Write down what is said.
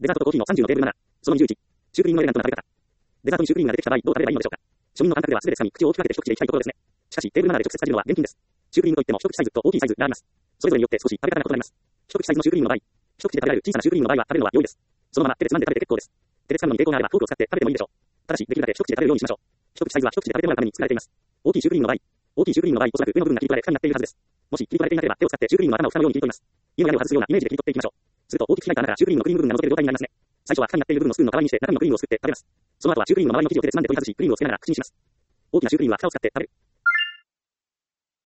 デザートとコーヒーの30のテーブル7。その21。シュークリームのエレガントな食べ方。デザートにシュークリームが出てきた場合、どう食べればいいのでしょうか。庶民の感覚ではすべて掴み、口を大きく開けて一口でいきたいところですね。しかし、テーブル7で直接感じるのは厳禁です。シュークリームといっても一口サイズと大きいサイズがあります。それぞれによって少し食べ方が異なります。一口サイズのシュークリームの場合、一口で食べられる小さなシュークリームの場合は食べるのは良いです。そのまま手でつまんで食べて結構です。手でつかむのに抵抗があればフォークを使って食べてもいいでしょう。ただし、できるだけ一口で食べるようにしましょう。一口サイズは一口で食べてもらうために作られています。大きいシュークリームの場合、おそらく上の部分が切り取られ、蓋になっているはずです。もし切り取られていなければ手を使ってシュークリームの頭を蓋のように切り取ります。家の屋根を外すようなイメージで切り取っていきましょう。すると大きく開いた穴からシュークリームのクリーム部分が覗ける状態になりますね。最初は蓋になっている部分をスプーンの代わりにして中身のクリームをすくって食べます。その後はシュークリームの周りの生地を手でつまんでポリタ寿司クリームを好きながら口にします。大きなシュークリームは蓋を使って食べる。